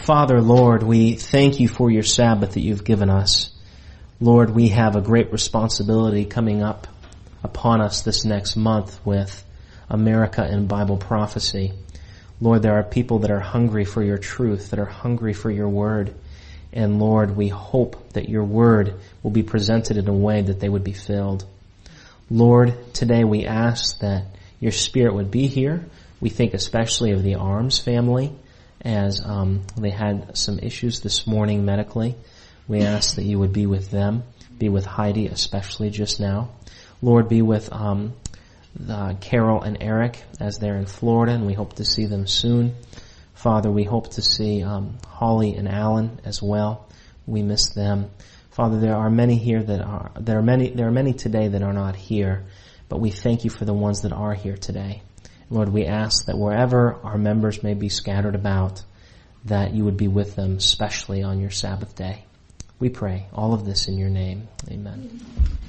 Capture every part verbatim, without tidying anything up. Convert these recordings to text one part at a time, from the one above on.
Father, Lord, we thank you for your Sabbath that you've given us. Lord, we have a great responsibility coming up upon us this next month with America and Bible prophecy. Lord, there are people that are hungry for your truth, that are hungry for your word. And Lord, we hope that your word will be presented in a way that they would be filled. Lord, today we ask that your Spirit would be here. We think especially of the Arms family as um, they had some issues this morning medically. We ask that you would be with them, be with Heidi especially just now. Lord, be with um, the Carol and Eric as they're in Florida, and we hope to see them soon. Father, we hope to see um, Holly and Alan as well. We miss them. Father, there are many here that are there are many there are many today that are not here, but we thank you for the ones that are here today. Lord, we ask that wherever our members may be scattered about, that you would be with them, especially on your Sabbath day. We pray all of this in your name. Amen.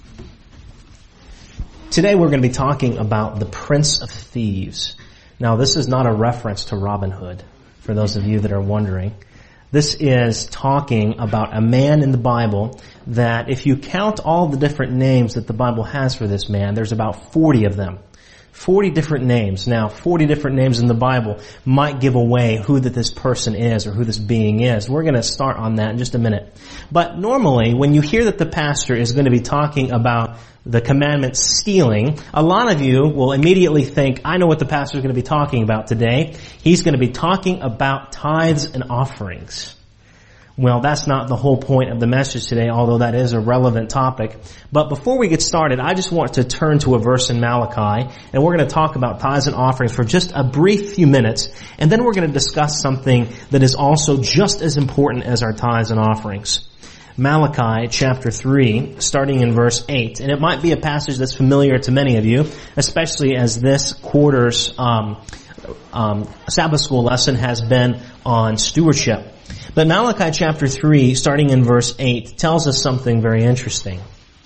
Today we're going to be talking about the Prince of Thieves. Now, this is not a reference to Robin Hood, for those of you that are wondering. This is talking about a man in the Bible that if you count all the different names that the Bible has for this man, there's about forty of them. forty different names. Now, forty different names in the Bible might give away who that this person is or who this being is. We're going to start on that in just a minute. But normally, when you hear that the pastor is going to be talking about the commandment stealing, a lot of you will immediately think, I know what the pastor is going to be talking about today. He's going to be talking about tithes and offerings. Well, that's not the whole point of the message today, although that is a relevant topic. But before we get started, I just want to turn to a verse in Malachi, and we're going to talk about tithes and offerings for just a brief few minutes, and then we're going to discuss something that is also just as important as our tithes and offerings. Malachi chapter three, starting in verse eight. And it might be a passage that's familiar to many of you, especially as this quarter's um, um, Sabbath school lesson has been on stewardship. But Malachi chapter three, starting in verse eight, tells us something very interesting.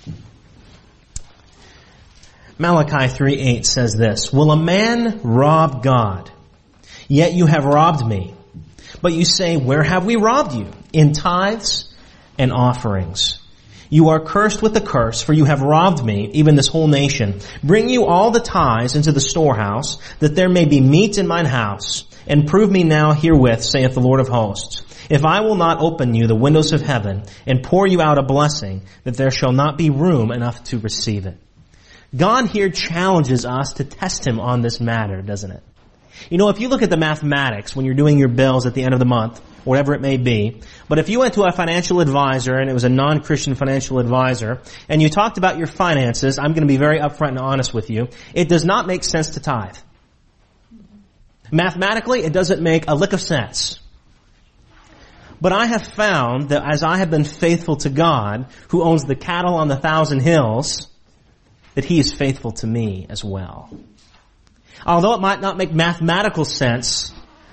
Malachi three eight says this, "Will a man rob God? Yet you have robbed me. But you say, where have we robbed you? In tithes and offerings. You are cursed with a curse, for you have robbed me, even this whole nation. Bring you all the tithes into the storehouse, that there may be meat in mine house. And prove me now herewith, saith the Lord of hosts, if I will not open you the windows of heaven, and pour you out a blessing, that there shall not be room enough to receive it." God here challenges us to test him on this matter, doesn't it? You know, if you look at the mathematics when you're doing your bills at the end of the month, whatever it may be, but if you went to a financial advisor, and it was a non-Christian financial advisor, and you talked about your finances, I'm going to be very upfront and honest with you, it does not make sense to tithe. Mathematically, it doesn't make a lick of sense. But I have found that as I have been faithful to God, who owns the cattle on the thousand hills, that he is faithful to me as well. Although it might not make mathematical sense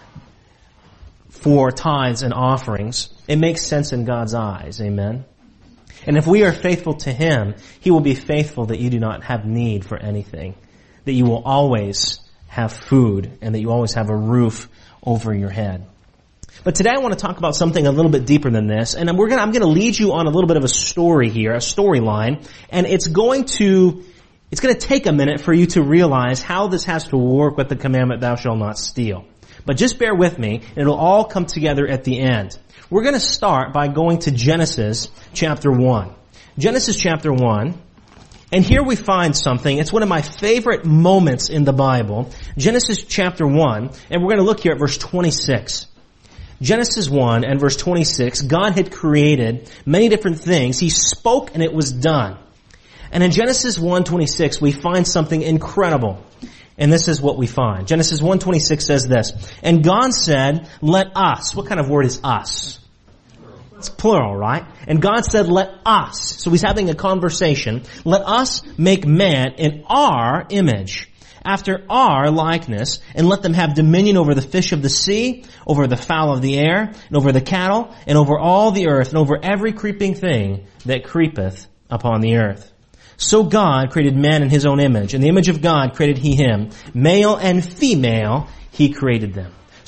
for tithes and offerings, it makes sense in God's eyes. Amen? And if we are faithful to him, he will be faithful that you do not have need for anything, that you will always have food, and that you always have a roof over your head. But today I want to talk about something a little bit deeper than this, and we're gonna, I'm going to lead you on a little bit of a story here, a storyline, and it's going to, it's going to take a minute for you to realize how this has to work with the commandment, thou shalt not steal. But just bear with me, and it'll all come together at the end. We're going to start by going to Genesis chapter one. Genesis chapter one. And here we find something. It's one of my favorite moments in the Bible. Genesis chapter one. And we're going to look here at verse twenty-six. Genesis one and verse twenty-six. God had created many different things. He spoke and it was done. And in Genesis one twenty-six, we find something incredible. And this is what we find. Genesis one twenty-six says this, "And God said, let us." What kind of word is us? It's plural, right? "And God said, let us." So he's having a conversation. "Let us make man in our image, after our likeness, and let them have dominion over the fish of the sea, over the fowl of the air, and over the cattle, and over all the earth, and over every creeping thing that creepeth upon the earth." So God created man in his own image. In the image of God created he him. Male and female he created them.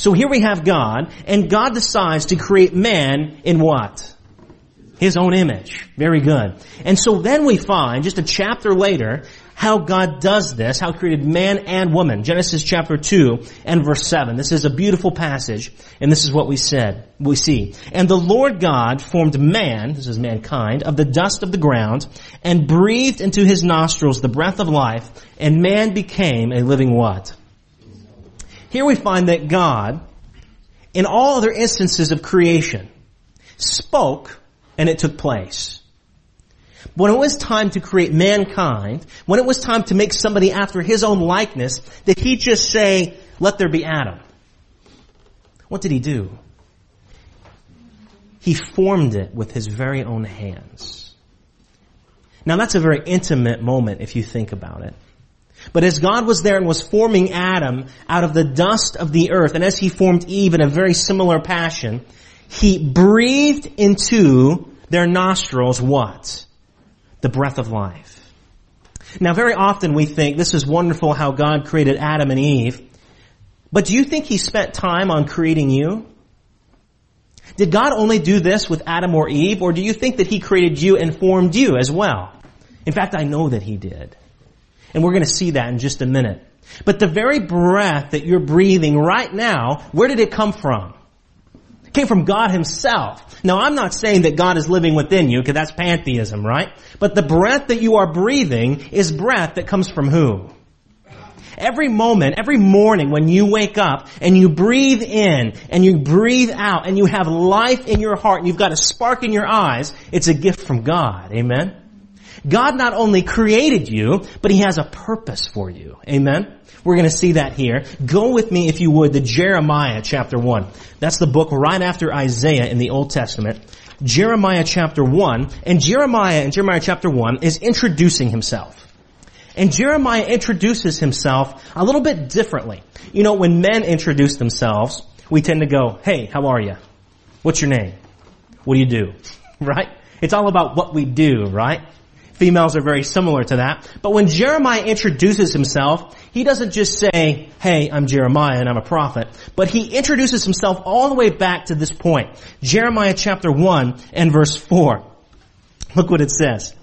So here we have God, and God decides to create man in what? His own image. Very good. And so then we find, just a chapter later, how God does this, how He created man and woman. Genesis chapter two and verse seven. This is a beautiful passage, and this is what we said, we see. And the Lord God formed man, this is mankind, of the dust of the ground, and breathed into his nostrils the breath of life, and man became a living what? Here we find that God, in all other instances of creation, spoke and it took place. When it was time to create mankind, when it was time to make somebody after His own likeness, did He just say, let there be Adam? What did He do? He formed it with His very own hands. Now that's a very intimate moment if you think about it. But as God was there and was forming Adam out of the dust of the earth, and as He formed Eve in a very similar passion, He breathed into their nostrils what? The breath of life. Now very often we think this is wonderful how God created Adam and Eve, but do you think He spent time on creating you? Did God only do this with Adam or Eve, or do you think that He created you and formed you as well? In fact, I know that He did. And we're going to see that in just a minute. But the very breath that you're breathing right now, where did it come from? It came from God Himself. Now, I'm not saying that God is living within you, because that's pantheism, right? But the breath that you are breathing is breath that comes from who? Every moment, every morning when you wake up and you breathe in and you breathe out and you have life in your heart and you've got a spark in your eyes, it's a gift from God. Amen? God not only created you, but He has a purpose for you. Amen? We're going to see that here. Go with me, if you would, to Jeremiah chapter one. That's the book right after Isaiah in the Old Testament. Jeremiah chapter one. And Jeremiah in Jeremiah chapter one is introducing himself. And Jeremiah introduces himself a little bit differently. You know, when men introduce themselves, we tend to go, hey, how are you? What's your name? What do you do? Right? It's all about what we do, right? Females are very similar to that. But when Jeremiah introduces himself, he doesn't just say, hey, I'm Jeremiah and I'm a prophet. But he introduces himself all the way back to this point. Jeremiah chapter one and verse four. Look what it says.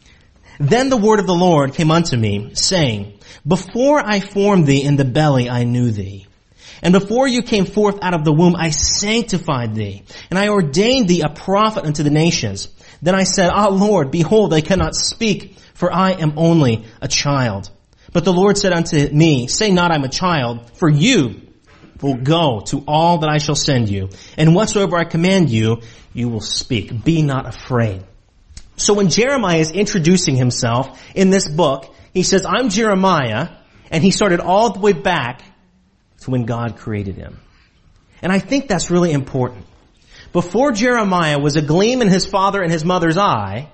Then the word of the Lord came unto me, saying, before I formed thee in the belly I knew thee. And before you came forth out of the womb I sanctified thee. And I ordained thee a prophet unto the nations. Then I said, Ah, Lord, behold, I cannot speak, for I am only a child. But the Lord said unto me, say not I'm a child, for you will go to all that I shall send you. And whatsoever I command you, you will speak. Be not afraid. So when Jeremiah is introducing himself in this book, he says, I'm Jeremiah, and he started all the way back to when God created him. And I think that's really important. Before Jeremiah was a gleam in his father and his mother's eye,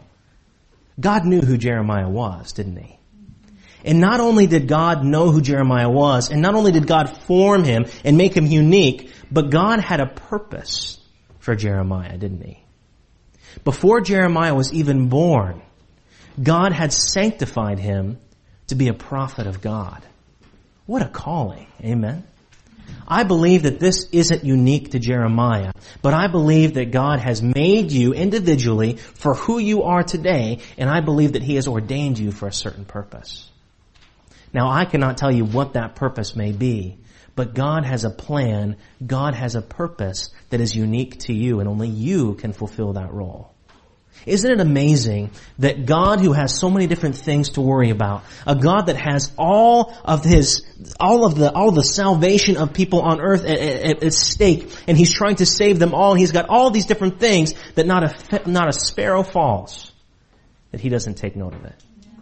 God knew who Jeremiah was, didn't He? And not only did God know who Jeremiah was, and not only did God form him and make him unique, but God had a purpose for Jeremiah, didn't He? Before Jeremiah was even born, God had sanctified him to be a prophet of God. What a calling. Amen. I believe that this isn't unique to Jeremiah, but I believe that God has made you individually for who you are today, and I believe that He has ordained you for a certain purpose. Now, I cannot tell you what that purpose may be, but God has a plan, God has a purpose that is unique to you, and only you can fulfill that role. Isn't it amazing that God, who has so many different things to worry about, a God that has all of His, all of the, all the salvation of people on earth at, at, at stake, and He's trying to save them all, and He's got all these different things, that not a, not a sparrow falls, that He doesn't take note of it.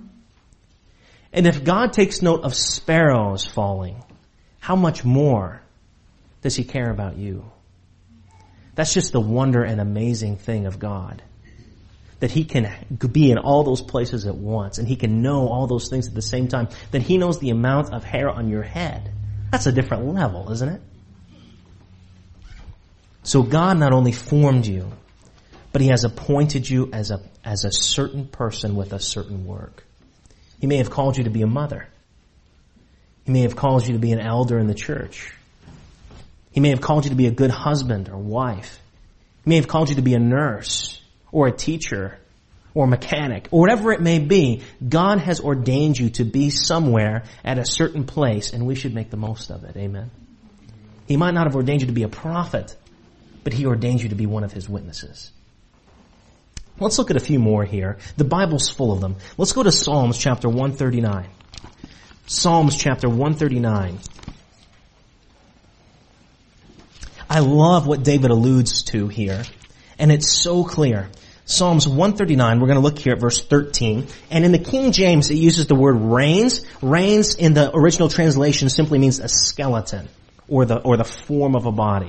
And if God takes note of sparrows falling, how much more does He care about you? That's just the wonder and amazing thing of God. That He can be in all those places at once, and He can know all those things at the same time. That He knows the amount of hair on your head. That's a different level, isn't it? So God not only formed you, but He has appointed you as a, as a certain person with a certain work. He may have called you to be a mother. He may have called you to be an elder in the church. He may have called you to be a good husband or wife. He may have called you to be a nurse or a teacher or a mechanic or whatever it may be. God has ordained you to be somewhere at a certain place, and we should make the most of it. Amen. He might not have ordained you to be a prophet, but He ordained you to be one of His witnesses. Let's look at a few more here. The Bible's full of them. Let's go to Psalms chapter one thirty-nine. Psalms chapter one thirty-nine. I love what David alludes to here, and it's so clear. Psalms one thirty-nine, we're going to look here at verse thirteen. And in the King James, it uses the word reins. Reins in the original translation simply means a skeleton, or the, or the form of a body.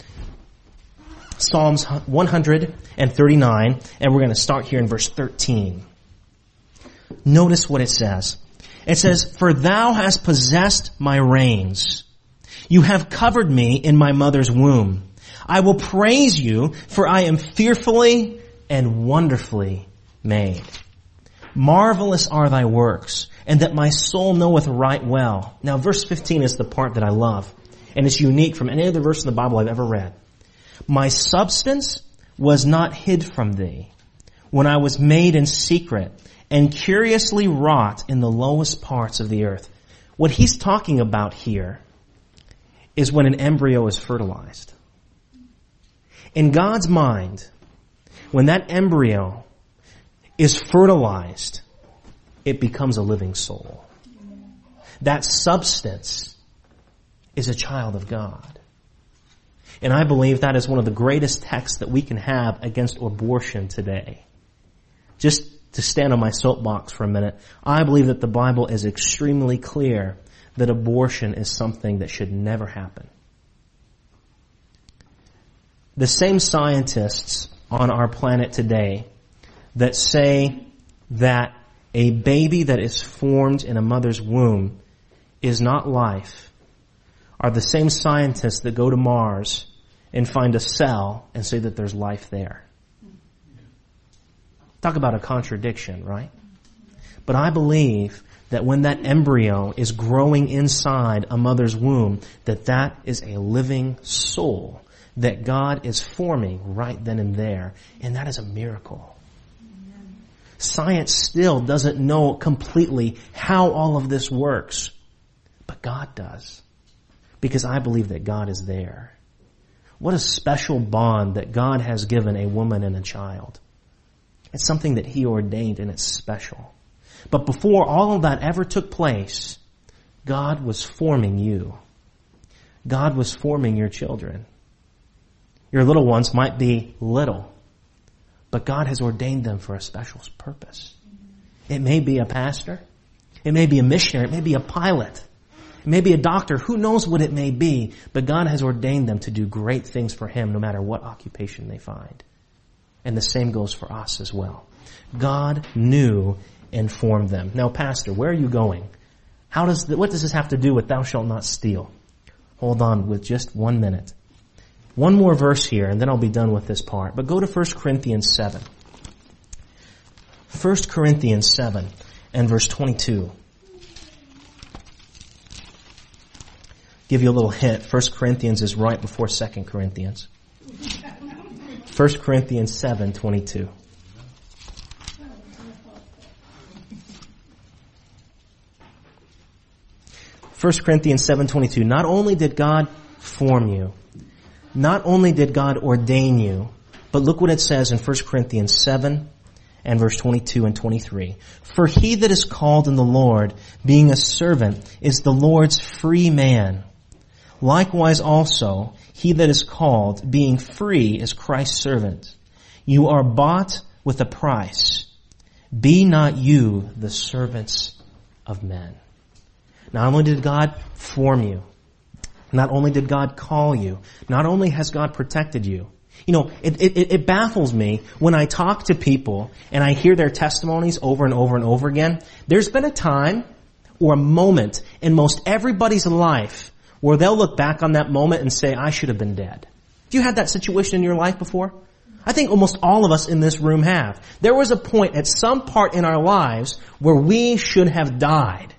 Psalms one thirty-nine, and we're going to start here in verse thirteen. Notice what it says. It says, "For thou hast possessed my reins. You have covered me in my mother's womb. I will praise you, for I am fearfully and wonderfully made. Marvelous are thy works, and that my soul knoweth right well." Now verse fifteen is the part that I love, and it's unique from any other verse in the Bible I've ever read. "My substance was not hid from thee, when I was made in secret, and curiously wrought in the lowest parts of the earth." What he's talking about here is when an embryo is fertilized. In God's mind, when that embryo is fertilized, it becomes a living soul. That substance is a child of God. And I believe that is one of the greatest texts that we can have against abortion today. Just to stand on my soapbox for a minute, I believe that the Bible is extremely clear that abortion is something that should never happen. The same scientists on our planet today that say that a baby that is formed in a mother's womb is not life are the same scientists that go to Mars and find a cell and say that there's life there. Talk about a contradiction, right? But I believe that when that embryo is growing inside a mother's womb, that that is a living soul that God is forming right then and there. And that is a miracle. Amen. Science still doesn't know completely how all of this works, but God does. Because I believe that God is there. What a special bond that God has given a woman and a child. It's something that He ordained, and it's special. But before all of that ever took place, God was forming you. God was forming your children. Your little ones might be little, but God has ordained them for a special purpose. It may be a pastor. It may be a missionary. It may be a pilot. It may be a doctor. Who knows what it may be, but God has ordained them to do great things for Him no matter what occupation they find. And the same goes for us as well. God knew and formed them. Now, Pastor, where are you going? How does the, what does this have to do with thou shalt not steal? Hold on with just one minute. One more verse here, and then I'll be done with this part. But go to First Corinthians seven. First Corinthians seven and verse twenty-two. Give you a little hint. First Corinthians is right before Second Corinthians. First Corinthians seven twenty-two. First Corinthians seven twenty-two. Not only did God form you, not only did God ordain you, but look what it says in First Corinthians seven and verse twenty-two and twenty-three. For he that is called in the Lord, being a servant, is the Lord's free man. Likewise also, he that is called, being free, is Christ's servant. You are bought with a price. Be not you the servants of men. Not only did God form you, not only did God call you, not only has God protected you. You know, it, it, it baffles me when I talk to people and I hear their testimonies over and over and over again. There's been a time or a moment in most everybody's life where they'll look back on that moment and say, I should have been dead. Have you had that situation in your life before? I think almost all of us in this room have. There was a point at some part in our lives where we should have died,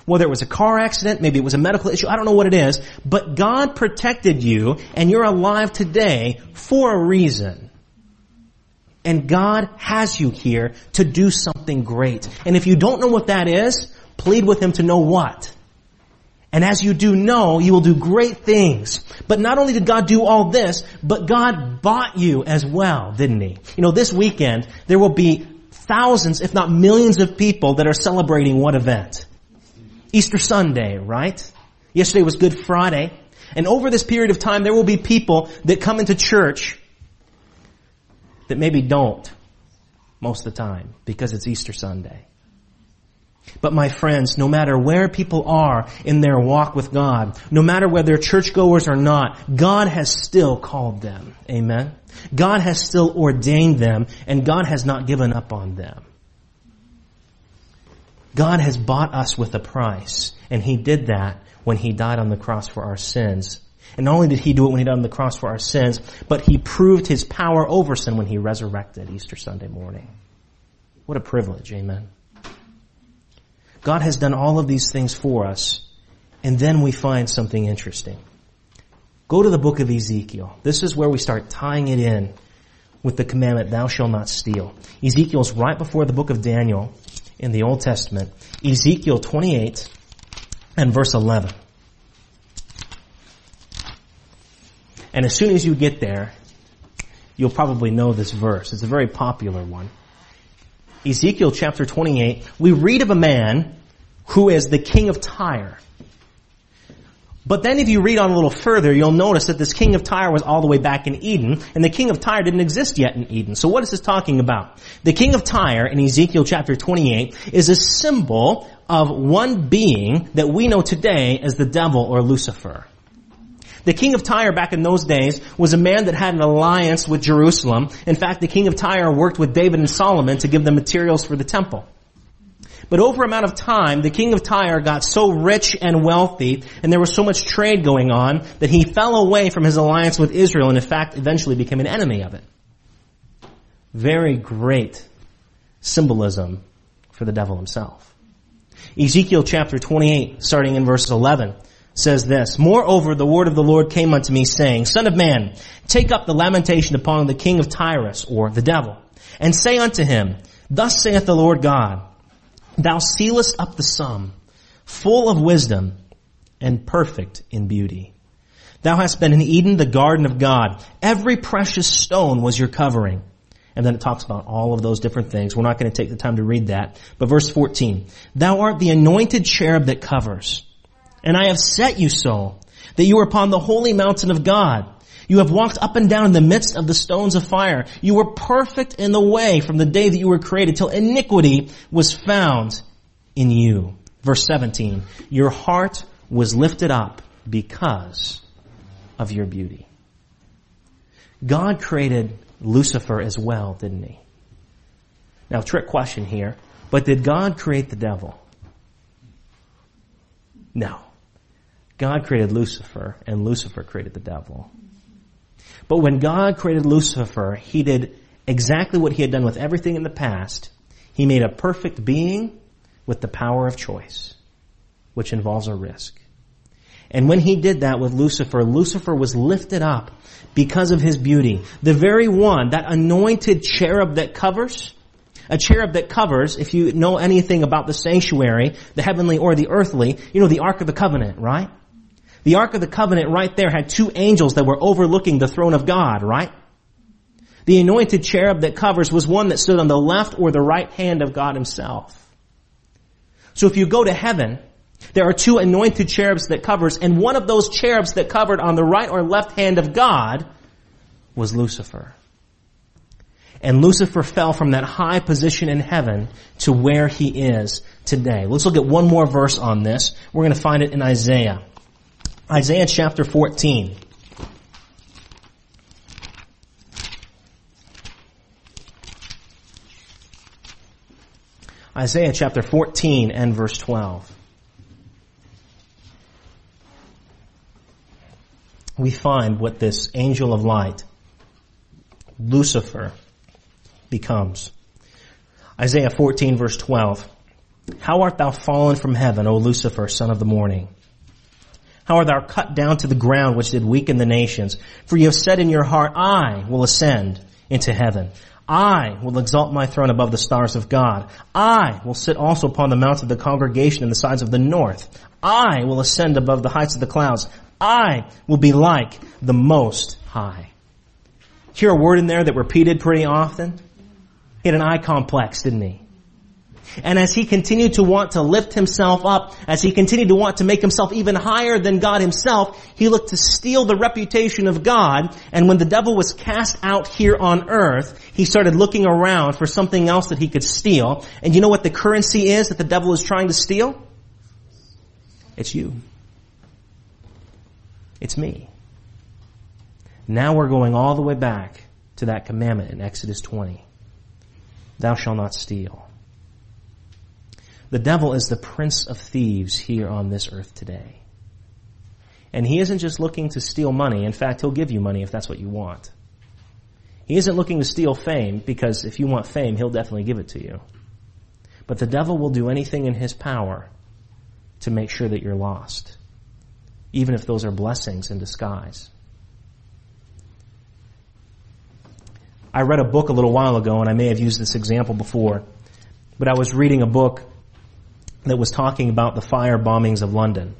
whether it was a car accident, maybe it was a medical issue, I don't know what it is, but God protected you and you're alive today for a reason. And God has you here to do something great. And if you don't know what that is, plead with Him to know what. And as you do know, you will do great things. But not only did God do all this, but God bought you as well, didn't He? You know, this weekend, there will be thousands, if not millions of people that are celebrating what event? Easter Sunday, right? Yesterday was Good Friday. And over this period of time, there will be people that come into church that maybe don't most of the time because it's Easter Sunday. But my friends, no matter where people are in their walk with God, no matter whether they're churchgoers or not, God has still called them. Amen? God has still ordained them, and God has not given up on them. God has bought us with a price, and He did that when He died on the cross for our sins. And not only did He do it when He died on the cross for our sins, but He proved His power over sin when He resurrected Easter Sunday morning. What a privilege, amen? God has done all of these things for us, and then we find something interesting. Go to the book of Ezekiel. This is where we start tying it in with the commandment, thou shalt not steal. Ezekiel's right before the book of Daniel in the Old Testament. Ezekiel twenty-eight and verse eleven. And as soon as you get there, you'll probably know this verse. It's a very popular one. Ezekiel chapter twenty-eight, we read of a man who is the king of Tyre. But then if you read on a little further, you'll notice that this king of Tyre was all the way back in Eden, and the king of Tyre didn't exist yet in Eden. So what is this talking about? The king of Tyre in Ezekiel chapter twenty-eight is a symbol of one being that we know today as the devil or Lucifer. The king of Tyre back in those days was a man that had an alliance with Jerusalem. In fact, the king of Tyre worked with David and Solomon to give them materials for the temple. But over a amount of time, the king of Tyre got so rich and wealthy, and there was so much trade going on, that he fell away from his alliance with Israel and in fact eventually became an enemy of it. Very great symbolism for the devil himself. Ezekiel chapter twenty-eight, starting in verse eleven, says this, Moreover, the word of the Lord came unto me, saying, Son of man, take up the lamentation upon the king of Tyrus, or the devil, and say unto him, Thus saith the Lord God, Thou sealest up the sum, full of wisdom, and perfect in beauty. Thou hast been in Eden, the garden of God. Every precious stone was your covering. And then it talks about all of those different things. We're not going to take the time to read that. But verse fourteen, Thou art the anointed cherub that covers. And I have set you so, that you are upon the holy mountain of God. You have walked up and down in the midst of the stones of fire. You were perfect in the way from the day that you were created till iniquity was found in you. Verse seventeen, Your heart was lifted up because of your beauty. God created Lucifer as well, didn't He? Now, trick question here, but did God create the devil? No. God created Lucifer, and Lucifer created the devil. But when God created Lucifer, He did exactly what He had done with everything in the past. He made a perfect being with the power of choice, which involves a risk. And when He did that with Lucifer, Lucifer was lifted up because of his beauty. The very one, that anointed cherub that covers, a cherub that covers, if you know anything about the sanctuary, the heavenly or the earthly, you know the Ark of the Covenant, right? The Ark of the Covenant right there had two angels that were overlooking the throne of God, right? The anointed cherub that covers was one that stood on the left or the right hand of God Himself. So if you go to heaven, there are two anointed cherubs that covers, and one of those cherubs that covered on the right or left hand of God was Lucifer. And Lucifer fell from that high position in heaven to where he is today. Let's look at one more verse on this. We're going to find it in Isaiah. Isaiah chapter fourteen. Isaiah chapter fourteen and verse twelve. We find what this angel of light, Lucifer, becomes. Isaiah fourteen verse twelve. How art thou fallen from heaven, O Lucifer, son of the morning? How art thou cut down to the ground, which did weaken the nations? For you have said in your heart, I will ascend into heaven. I will exalt my throne above the stars of God. I will sit also upon the mounts of the congregation in the sides of the north. I will ascend above the heights of the clouds. I will be like the Most High. Hear a word in there that repeated pretty often? He had an eye complex, didn't he? And as he continued to want to lift himself up, as he continued to want to make himself even higher than God himself, he looked to steal the reputation of God. And when the devil was cast out here on earth, he started looking around for something else that he could steal. And you know what the currency is that the devil is trying to steal? It's you. It's me. Now we're going all the way back to that commandment in Exodus twenty. Thou shalt not steal. The devil is the prince of thieves here on this earth today. And he isn't just looking to steal money. In fact, he'll give you money if that's what you want. He isn't looking to steal fame, because if you want fame, he'll definitely give it to you. But the devil will do anything in his power to make sure that you're lost, even if those are blessings in disguise. I read a book a little while ago, and I may have used this example before, but I was reading a book that was talking about the fire bombings of London.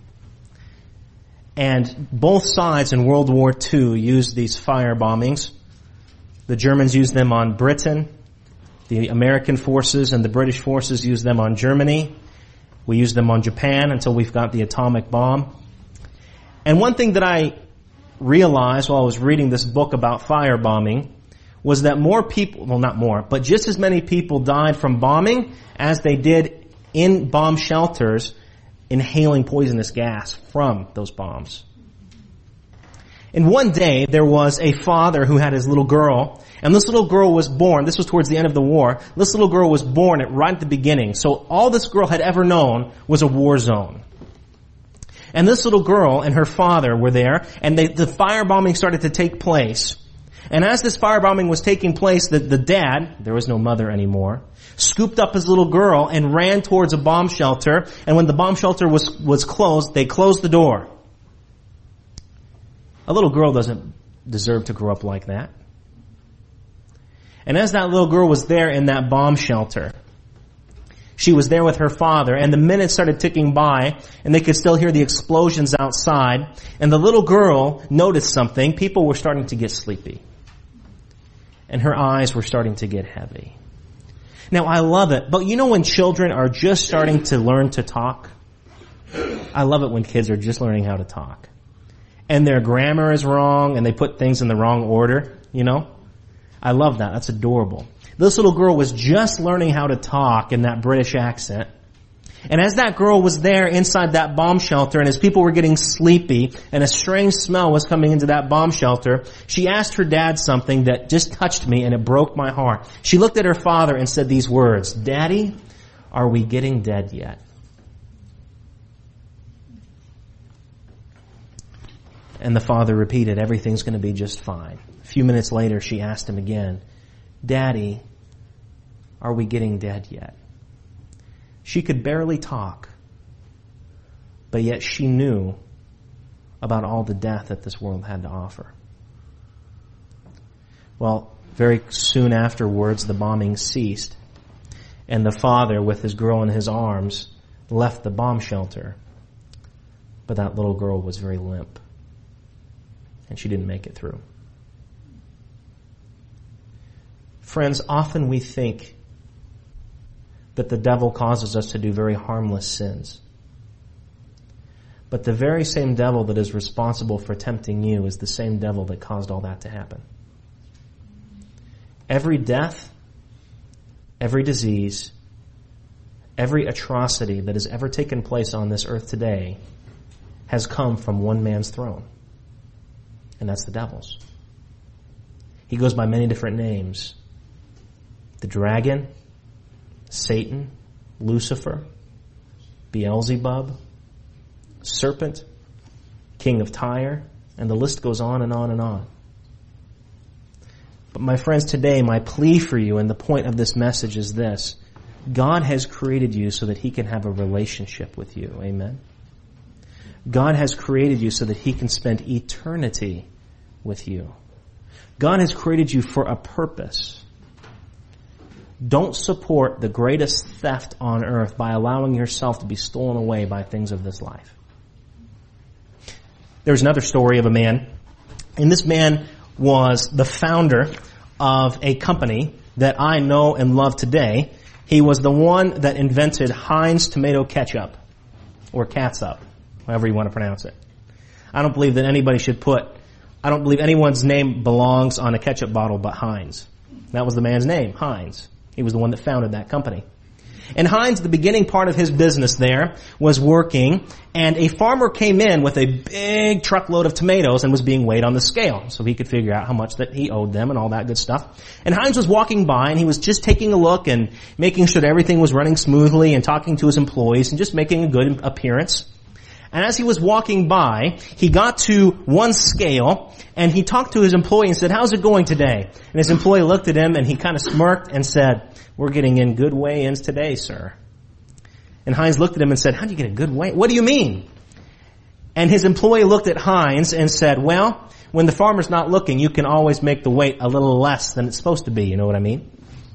And both sides in World War Two used these fire bombings. The Germans used them on Britain. The American forces and the British forces used them on Germany. We used them on Japan until we've got the atomic bomb. And one thing that I realized while I was reading this book about firebombing was that more people, well not more, but just as many people died from bombing as they did in bomb shelters inhaling poisonous gas from those bombs. And one day there was a father who had his little girl, and this little girl was born, this was towards the end of the war, this little girl was born at right at the beginning. So all this girl had ever known was a war zone. And this little girl and her father were there, and they, the firebombing started to take place. And as this firebombing was taking place, the, the dad, there was no mother anymore, scooped up his little girl and ran towards a bomb shelter. And when the bomb shelter was, was closed, they closed the door. A little girl doesn't deserve to grow up like that. And as that little girl was there in that bomb shelter, she was there with her father, and the minutes started ticking by, and they could still hear the explosions outside. And the little girl noticed something. People were starting to get sleepy. And her eyes were starting to get heavy. Now, I love it, but you know when children are just starting to learn to talk? I love it when kids are just learning how to talk. And their grammar is wrong, and they put things in the wrong order, you know? I love that. That's adorable. This little girl was just learning how to talk in that British accent. And as that girl was there inside that bomb shelter, and as people were getting sleepy, and a strange smell was coming into that bomb shelter, she asked her dad something that just touched me, and it broke my heart. She looked at her father and said these words, "Daddy, are we getting dead yet?" And the father repeated, "Everything's going to be just fine." A few minutes later, she asked him again, "Daddy, are we getting dead yet?" She could barely talk, but yet she knew about all the death that this world had to offer. Well, very soon afterwards, the bombing ceased, and the father, with his girl in his arms, left the bomb shelter. But that little girl was very limp, and she didn't make it through. Friends, often we think that the devil causes us to do very harmless sins. But the very same devil that is responsible for tempting you is the same devil that caused all that to happen. Every death, every disease, every atrocity that has ever taken place on this earth today has come from one man's throne. And that's the devil's. He goes by many different names. The dragon, Satan, Lucifer, Beelzebub, serpent, king of Tyre, and the list goes on and on and on. But my friends, today my plea for you and the point of this message is this. God has created you so that He can have a relationship with you. Amen. God has created you so that He can spend eternity with you. God has created you for a purpose. Don't support the greatest theft on earth by allowing yourself to be stolen away by things of this life. There's another story of a man, and this man was the founder of a company that I know and love today. He was the one that invented Heinz tomato ketchup, or catsup, however you want to pronounce it. I don't believe that anybody should put, I don't believe anyone's name belongs on a ketchup bottle but Heinz. That was the man's name, Heinz. He was the one that founded that company. And Heinz, the beginning part of his business there, was working, and a farmer came in with a big truckload of tomatoes and was being weighed on the scale, so he could figure out how much that he owed them and all that good stuff. And Heinz was walking by, and he was just taking a look and making sure that everything was running smoothly and talking to his employees and just making a good appearance. And as he was walking by, he got to one scale, and he talked to his employee and said, "How's it going today?" And his employee looked at him, and he kind of smirked and said, "We're getting in good weigh-ins today, sir." And Heinz looked at him and said, "How do you get a good weigh? What do you mean?" And his employee looked at Heinz and said, "Well, when the farmer's not looking, you can always make the weight a little less than it's supposed to be. You know what I mean?"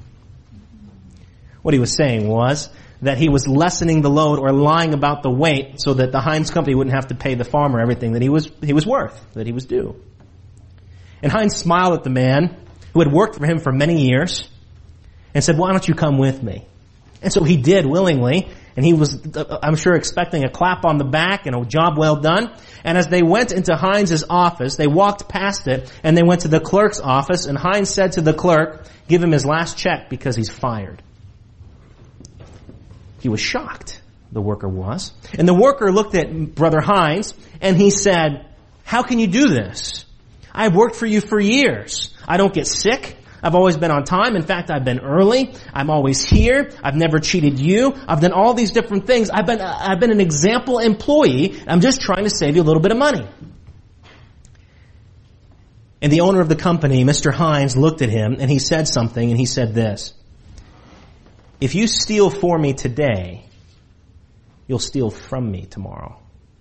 What he was saying was that he was lessening the load or lying about the weight so that the Heinz company wouldn't have to pay the farmer everything that he was he was worth, that he was due. And Heinz smiled at the man who had worked for him for many years and said, "Why don't you come with me?" And so he did willingly, and he was, I'm sure, expecting a clap on the back and a job well done. And as they went into Heinz's office, they walked past it, and they went to the clerk's office, and Heinz said to the clerk, "Give him his last check because he's fired." He was shocked, the worker was. And the worker looked at Brother Heinz, and he said, "How can you do this? I've worked for you for years. I don't get sick. I've always been on time. In fact, I've been early. I'm always here. I've never cheated you. I've done all these different things. I've been, I've been an example employee. I'm just trying to save you a little bit of money." And the owner of the company, Mister Heinz, looked at him, and he said something, and he said this: "If you steal for me today, you'll steal from me tomorrow."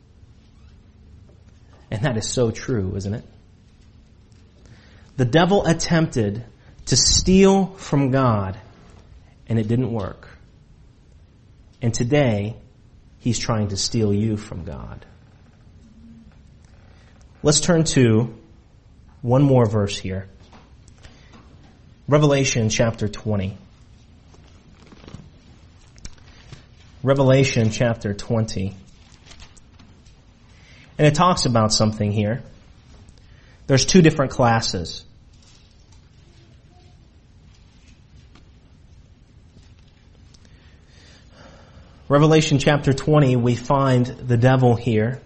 And that is so true, isn't it? The devil attempted to steal from God, and it didn't work. And today, he's trying to steal you from God. Let's turn to one more verse here. Revelation chapter twenty. Revelation chapter twenty. And it talks about something here. There's two different classes. Revelation chapter twenty, we find the devil here.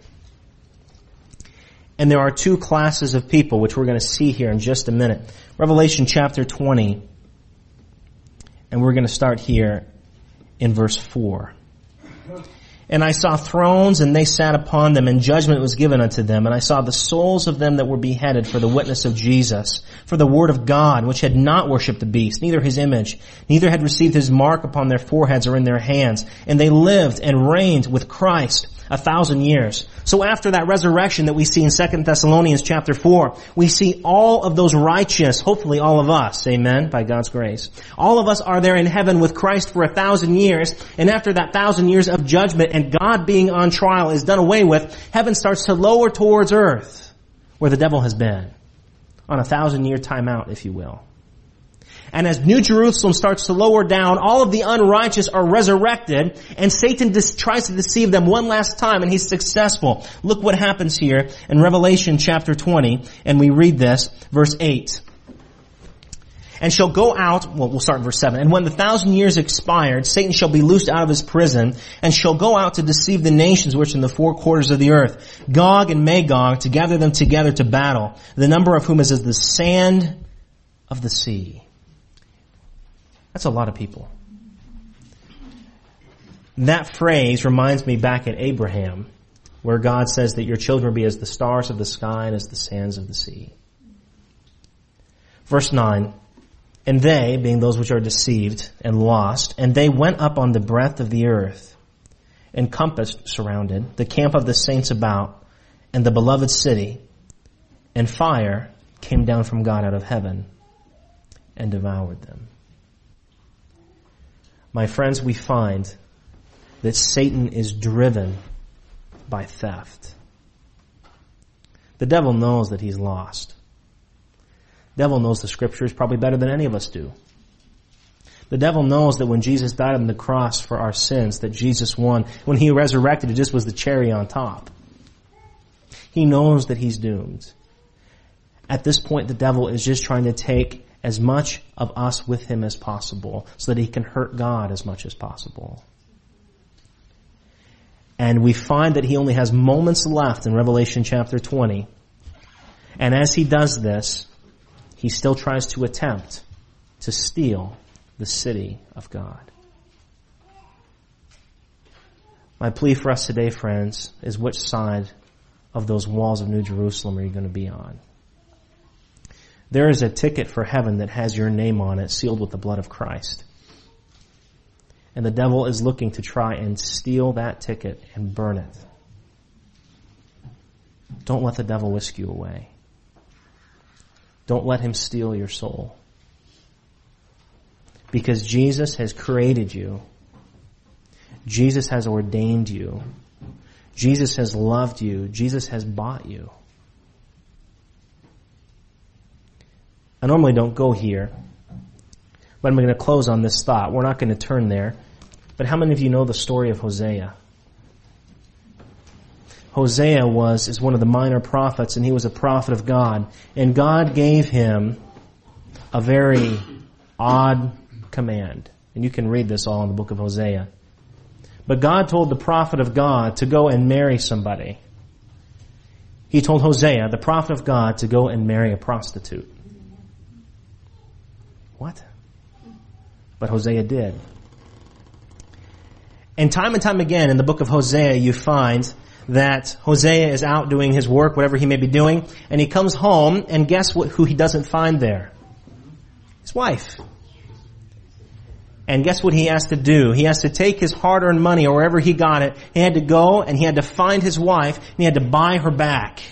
And there are two classes of people, which we're going to see here in just a minute. Revelation chapter twenty, and we're going to start here in verse four. "And I saw thrones, and they sat upon them, and judgment was given unto them. And I saw the souls of them that were beheaded for the witness of Jesus, for the word of God, which had not worshipped the beast, neither his image, neither had received his mark upon their foreheads or in their hands. And they lived and reigned with Christ a thousand years." So after that resurrection that we see in Second Thessalonians chapter four, we see all of those righteous, hopefully all of us, amen, by God's grace. All of us are there in heaven with Christ for a thousand years, and after that thousand years of judgment and God being on trial is done away with, heaven starts to lower towards earth, where the devil has been, on a thousand year timeout, if you will. And as New Jerusalem starts to lower down, all of the unrighteous are resurrected, and Satan dis- tries to deceive them one last time, and he's successful. Look what happens here in Revelation chapter twenty, and we read this, verse eight. "And shall go out," well, we'll start in verse seven. "And when the thousand years expired, Satan shall be loosed out of his prison, and shall go out to deceive the nations which are in the four quarters of the earth, Gog and Magog, to gather them together to battle, the number of whom is as the sand of the sea." That's a lot of people. That phrase reminds me back at Abraham, where God says that your children will be as the stars of the sky and as the sands of the sea. Verse nine, And they, being those which are deceived and lost, and they went up on the breadth of the earth, encompassed, surrounded, the camp of the saints about, and the beloved city, and fire came down from God out of heaven and devoured them. My friends, we find that Satan is driven by theft. The devil knows that he's lost. The devil knows the scriptures probably better than any of us do. The devil knows that when Jesus died on the cross for our sins, that Jesus won. When he resurrected, it just was the cherry on top. He knows that he's doomed. At this point, the devil is just trying to take as much of us with him as possible so that he can hurt God as much as possible. And we find that he only has moments left in Revelation chapter twenty. And as he does this, he still tries to attempt to steal the city of God. My plea for us today, friends, is which side of those walls of New Jerusalem are you going to be on? There is a ticket for heaven that has your name on it, sealed with the blood of Christ. And the devil is looking to try and steal that ticket and burn it. Don't let the devil whisk you away. Don't let him steal your soul. Because Jesus has created you. Jesus has ordained you. Jesus has loved you. Jesus has bought you. I normally don't go here, but I'm going to close on this thought. We're not going to turn there. But how many of you know the story of Hosea? Hosea was is one of the minor prophets, and he was a prophet of God. And God gave him a very odd command. And you can read this all in the book of Hosea. But God told the prophet of God to go and marry somebody. He told Hosea, the prophet of God, to go and marry a prostitute. What? But Hosea did. And time and time again in the book of Hosea, you find that Hosea is out doing his work, whatever he may be doing, and he comes home, and guess what? Who he doesn't find there? His wife. And guess what he has to do? He has to take his hard-earned money, or wherever he got it, he had to go and he had to find his wife, and he had to buy her back.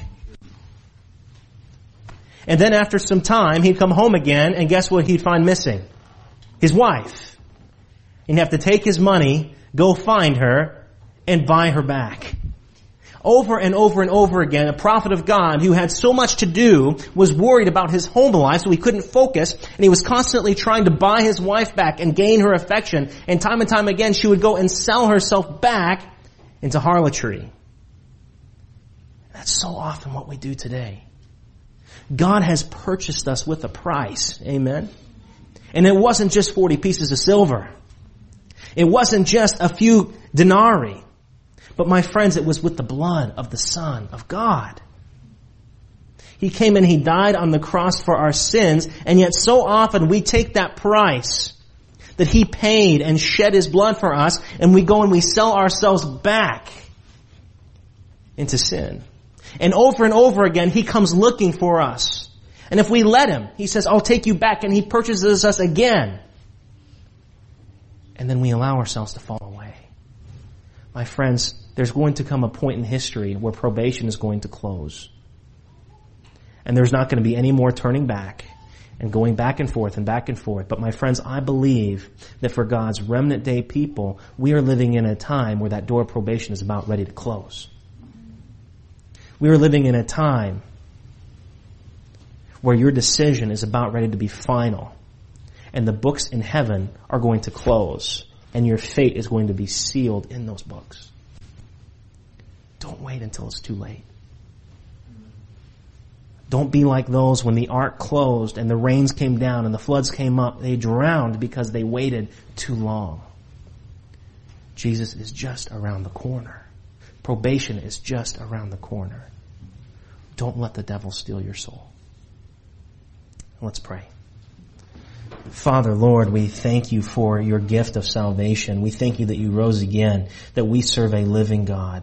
And then after some time, he'd come home again, and guess what he'd find missing? His wife. He'd have to take his money, go find her, and buy her back. Over and over and over again, a prophet of God who had so much to do was worried about his home life, so he couldn't focus, and he was constantly trying to buy his wife back and gain her affection. And time and time again, she would go and sell herself back into harlotry. That's so often what we do today. God has purchased us with a price. Amen? And it wasn't just forty pieces of silver. It wasn't just a few denarii. But my friends, it was with the blood of the Son of God. He came and He died on the cross for our sins, and yet so often we take that price that He paid and shed His blood for us, and we go and we sell ourselves back into sin. And over and over again, He comes looking for us. And if we let Him, He says, I'll take you back, and He purchases us again. And then we allow ourselves to fall away. My friends, there's going to come a point in history where probation is going to close. And there's not going to be any more turning back and going back and forth and back and forth. But my friends, I believe that for God's remnant day people, we are living in a time where that door of probation is about ready to close. We are living in a time where your decision is about ready to be final. And the books in heaven are going to close. And your fate is going to be sealed in those books. Don't wait until it's too late. Don't be like those when the ark closed and the rains came down and the floods came up. They drowned because they waited too long. Jesus is just around the corner. Probation is just around the corner. Don't let the devil steal your soul. Let's pray. Father, Lord, we thank you for your gift of salvation. We thank you that you rose again, that we serve a living God.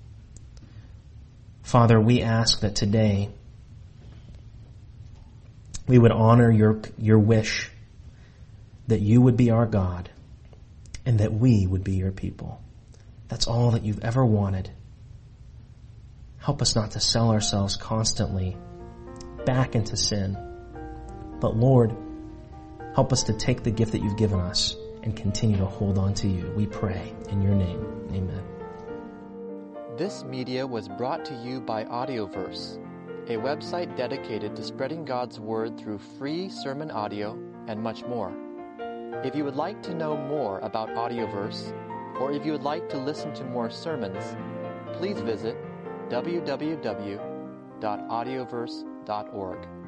Father, we ask that today we would honor your, your wish that you would be our God and that we would be your people. That's all that you've ever wanted. Help us not to sell ourselves constantly back into sin. But Lord, help us to take the gift that you've given us and continue to hold on to you. We pray in your name. Amen. This media was brought to you by Audioverse, a website dedicated to spreading God's Word through free sermon audio and much more. If you would like to know more about Audioverse, or if you would like to listen to more sermons, please visit w w w dot audioverse dot org.